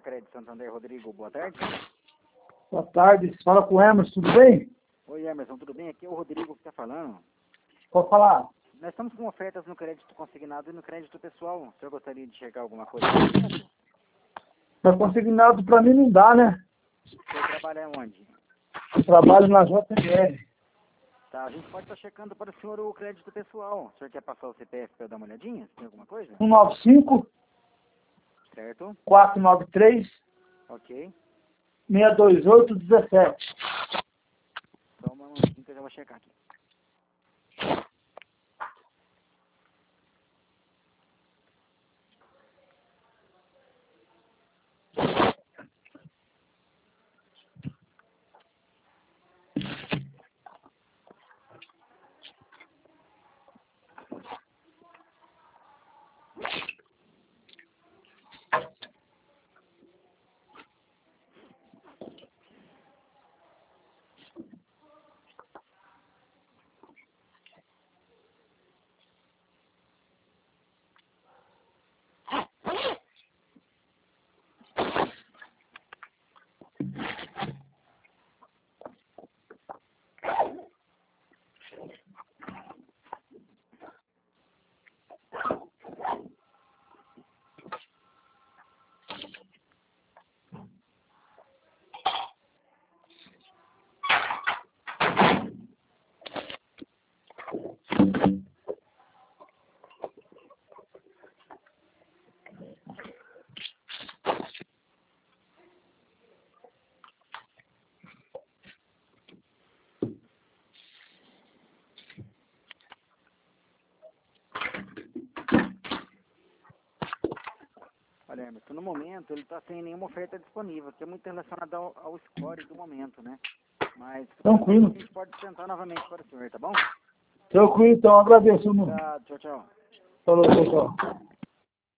Crédito Santander, Rodrigo, boa tarde. Boa tarde, fala com o Emerson, tudo bem? Oi, Emerson, tudo bem? Aqui é o Rodrigo que está falando. Pode falar. Nós estamos com ofertas no crédito consignado e no crédito pessoal. O senhor gostaria de checar alguma coisa? Mas consignado para mim não dá, né? O senhor trabalha onde? Eu trabalho na JBL. Tá, a gente pode estar checando para o senhor o crédito pessoal. O senhor quer passar o CPF para eu dar uma olhadinha? Tem alguma coisa? 195 Certo, 493 ok. 628 17. Só um momentinho que eu já vou checar aqui. Olha, Emerson, no momento ele está sem nenhuma oferta disponível, que é muito relacionado ao score do momento, né? Mas Tranquilo. a gente pode tentar novamente para o senhor, tá bom? Tranquilo, então, agradeço, mano. Tá, tchau, tchau. Falou, tchau, tchau.